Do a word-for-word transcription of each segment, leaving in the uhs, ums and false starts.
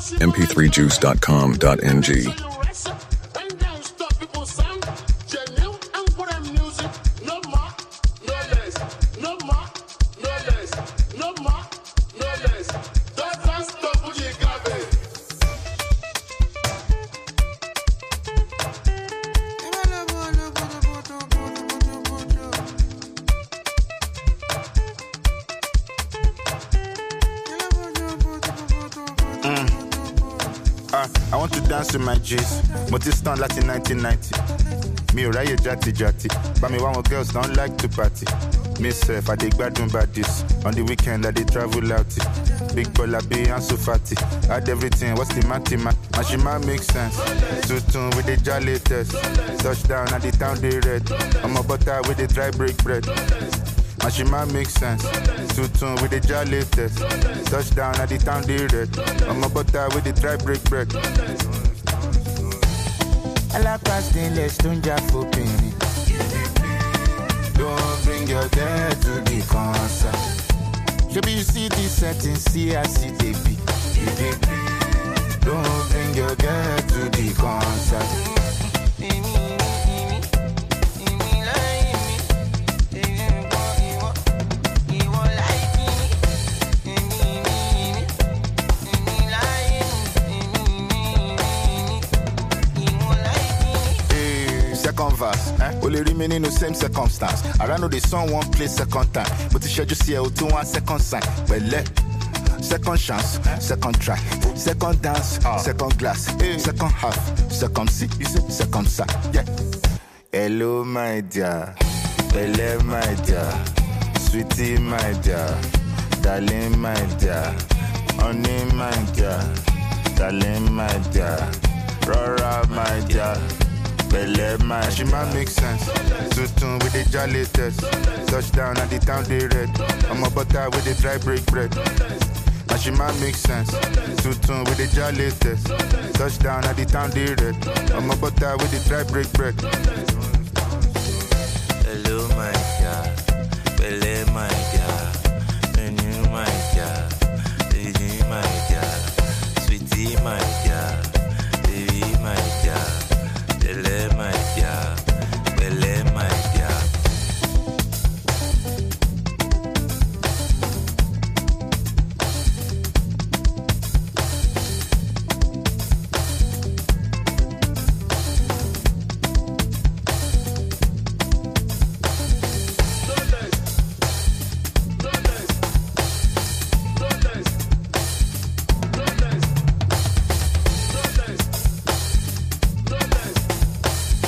m p three juice dot com dot n g. I want to dance with my G's. Motistan Latin nineteen ninety. Me Uraye Jati Jati. But me one girls don't like to party. Me self, I dig bad by this. On the weekend, I dey travel out. Big Bola B and Sufati. Add everything, what's the matty man? Mashima makes sense. Tutun with the jolly test. Touchdown at the town they red. I'm a butter with the dry break bread. Mashima makes sense. Tutun with the jolly test. Touchdown at the town they red. I'm a butter with the dry break bread. I like casting less to Jaffa Penny. Don't bring your girl to the concert. Maybe you see this setting, see I see the beat. Don't bring your girl to the concert. Second verse, eh? Only remaining the same circumstance. I ran know the song one play second time, but the schedule see out to one second sign. Well, let second chance, second try, second dance, uh. second glass, hey. Second half, second seat, second side. Yeah. Hello, my dear. Hello, my dear. Sweetie, my dear. Darling, my dear. Honey, my dear. Darling, my dear. Rora, my dear. Belle, my she might make sense. Tutun with the jolly test. Touchdown at the town they red. I'm a butter with the dry break bread. And she might make sense. Tutun with the jolly test. Touchdown at the town they red. I'm a butter with the dry break bread. Hello, my God. Belle, my God. Menu, my God. Lady, my God. Sweetie, my God. Baby, my God. Belle, my God. Belle, my God.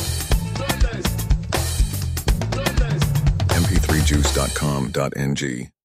m p three juice dot com dot n g.